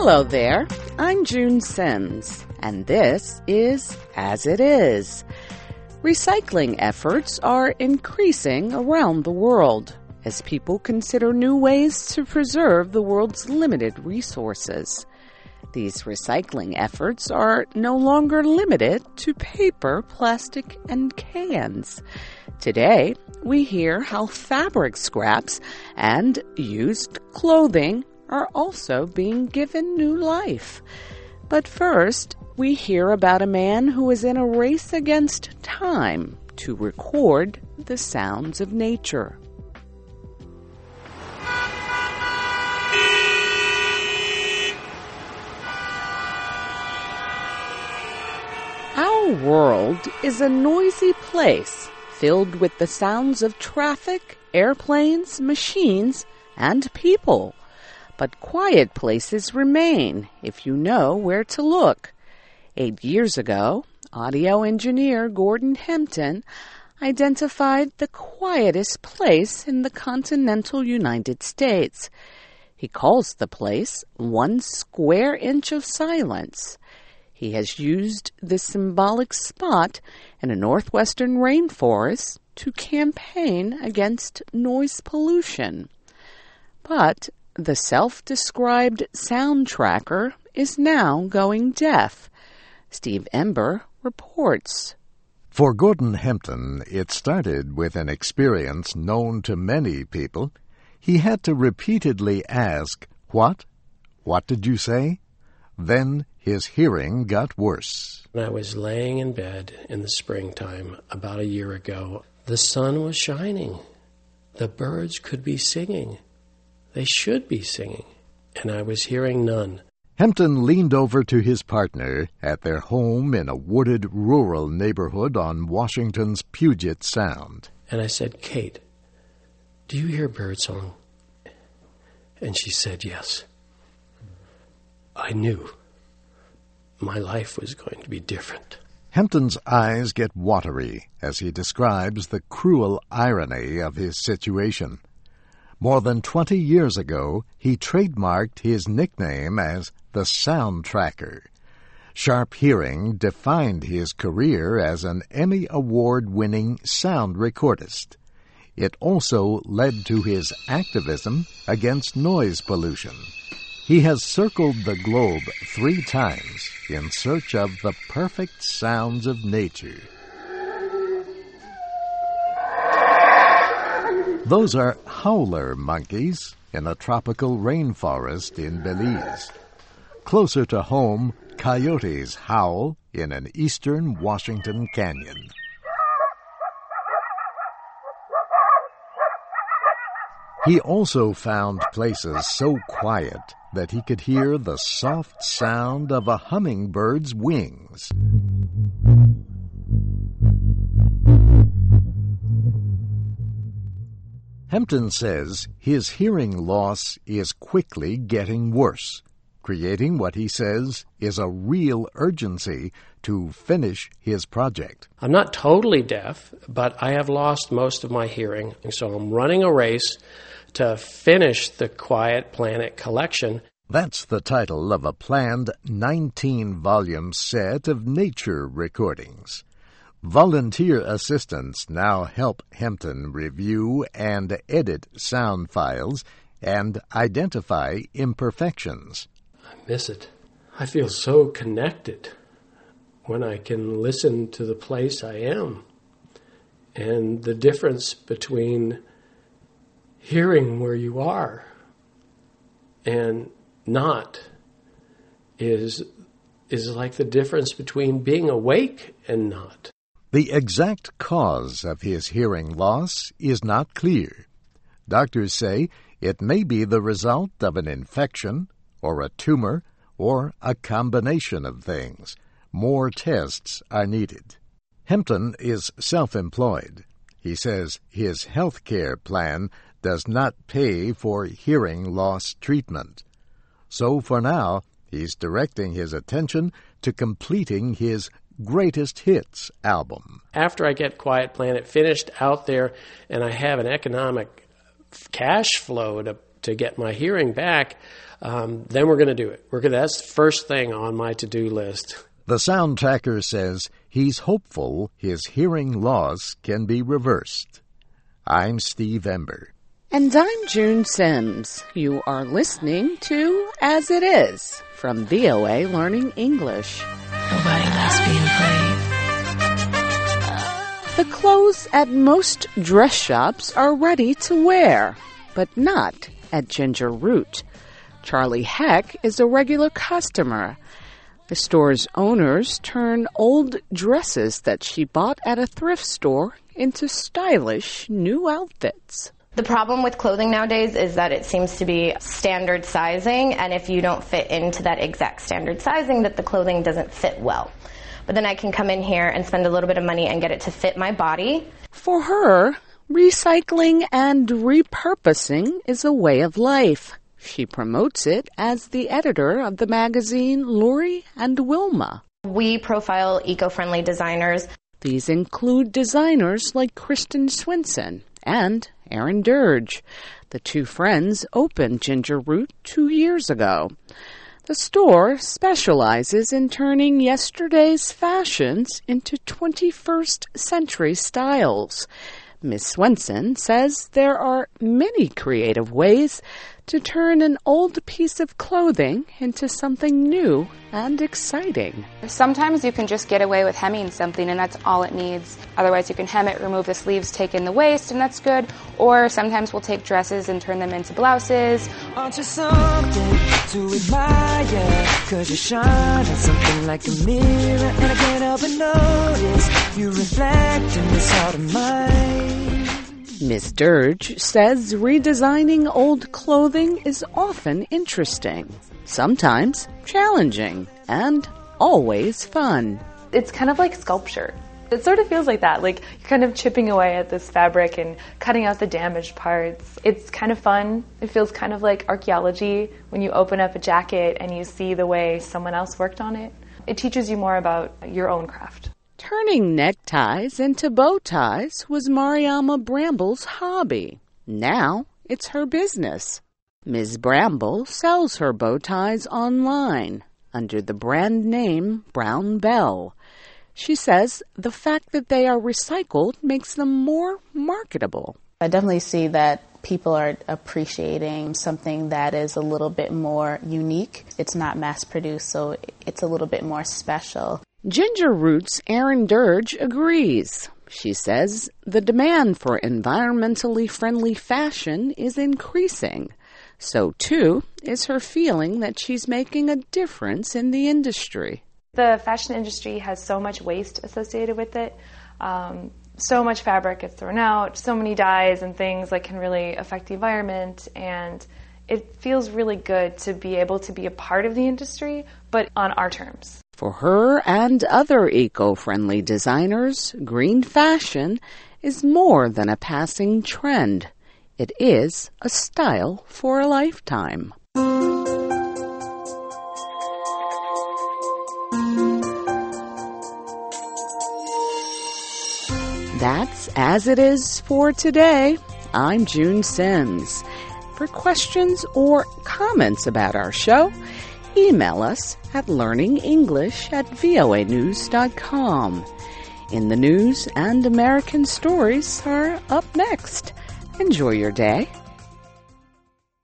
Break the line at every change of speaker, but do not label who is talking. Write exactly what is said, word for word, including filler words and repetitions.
Hello there, I'm June Sims, and this is As It Is. Recycling efforts are increasing around the world as people consider new ways to preserve the world's limited resources. These recycling efforts are no longer limited to paper, plastic, and cans. Today, we hear how fabric scraps and used clothing are also being given new life. But first, we hear about a man who is in a race against time to record the sounds of nature. Our world is a noisy place filled with the sounds of traffic, airplanes, machines, and people. But quiet places remain if you know where to look. Eight years ago, audio engineer Gordon Hempton identified the quietest place in the continental United States. He calls the place one square inch of silence. He has used this symbolic spot in a northwestern rainforest to campaign against noise pollution. But the self-described sound tracker is now going deaf. Steve Ember reports.
For Gordon Hempton, it started with an experience known to many people. He had to repeatedly ask, "What? What did you say?" Then his hearing got worse.
When I was laying in bed in the springtime about a year ago, the sun was shining. The birds could be singing. They should be singing, and I was hearing none.
Hempton leaned over to his partner at their home in a wooded rural neighborhood on Washington's Puget Sound.
And I said, "Kate, do you hear birdsong?" And she said, "Yes." I knew my life was going to be different.
Hempton's eyes get watery as he describes the cruel irony of his situation. More than twenty years ago, he trademarked his nickname as the Sound Tracker. Sharp hearing defined his career as an Emmy Award-winning sound recordist. It also led to his activism against noise pollution. He has circled the globe three times in search of the perfect sounds of nature. Those are howler monkeys in a tropical rainforest in Belize. Closer to home, coyotes howl in an eastern Washington canyon. He also found places so quiet that he could hear the soft sound of a hummingbird's wings. Hempton says his hearing loss is quickly getting worse, creating what he says is a real urgency to finish his project.
I'm not totally deaf, but I have lost most of my hearing, so I'm running a race to finish the Quiet Planet collection.
That's the title of a planned nineteen-volume set of nature recordings. Volunteer assistants now help Hempton review and edit sound files and identify imperfections.
I miss it. I feel so connected when I can listen to the place I am. And the difference between hearing where you are and not is, is like the difference between being awake and not.
The exact cause of his hearing loss is not clear. Doctors say it may be the result of an infection or a tumor or a combination of things. More tests are needed. Hempton is self-employed. He says his health care plan does not pay for hearing loss treatment. So for now, he's directing his attention to completing his Greatest Hits album.
After I get Quiet Planet finished out there and I have an economic cash flow to to get my hearing back, um, then we're going to do it. We're going to, that's the first thing on my to-do list.
The sound tracker says he's hopeful his hearing loss can be reversed. I'm Steve Ember.
And I'm June Sims. You are listening to As It Is from V O A Learning English.
Nobody likes being played.
The clothes at most dress shops are ready to wear, but not at Ginger Root. Charlie Heck is a regular customer. The store's owners turn old dresses that she bought at a thrift store into stylish new outfits.
The problem with clothing nowadays is that it seems to be standard sizing, and if you don't fit into that exact standard sizing, that the clothing doesn't fit well. But then I can come in here and spend a little bit of money and get it to fit my body.
For her, recycling and repurposing is a way of life. She promotes it as the editor of the magazine Lori and Wilma.
We profile eco-friendly designers.
These include designers like Kristen Swinson and Aaron Dirge. The two friends opened Ginger Root two years ago. The store specializes in turning yesterday's fashions into twenty-first century styles. Miss Swenson says there are many creative ways to turn an old piece of clothing into something new and exciting.
Sometimes you can just get away with hemming something and that's all it needs. Otherwise you can hem it, remove the sleeves, take in the waist, and that's good. Or sometimes we'll take dresses and turn them into blouses.
Aren't you something to admire? Cause you shine on something like a mirror, and I can't help but notice you reflect in this heart of mine.
Miss Dirge says redesigning old clothing is often interesting, sometimes challenging, and always fun.
It's kind of like sculpture. It sort of feels like that, like you're kind of chipping away at this fabric and cutting out the damaged parts. It's kind of fun. It feels kind of like archaeology when you open up a jacket and you see the way someone else worked on it. It teaches you more about your own craft.
Turning neckties into bow ties was Mariama Bramble's hobby. Now it's her business. Miz Bramble sells her bow ties online under the brand name Brown Bell. She says the fact that they are recycled makes them more marketable.
I definitely see that people are appreciating something that is a little bit more unique. It's not mass-produced, so it's a little bit more special.
Ginger Root's Erin Dirge agrees. She says the demand for environmentally friendly fashion is increasing. So, too, is her feeling that she's making a difference in the industry.
The fashion industry has so much waste associated with it. Um, so much fabric gets thrown out, so many dyes and things that can really affect the environment, and it feels really good to be able to be a part of the industry, but on our terms.
For her and other eco-friendly designers, green fashion is more than a passing trend. It is a style for a lifetime. That's As It Is for today. I'm June Sims. For questions or comments about our show, email us at learningenglish at voa news dot com. In the News and American Stories are up next. Enjoy your day.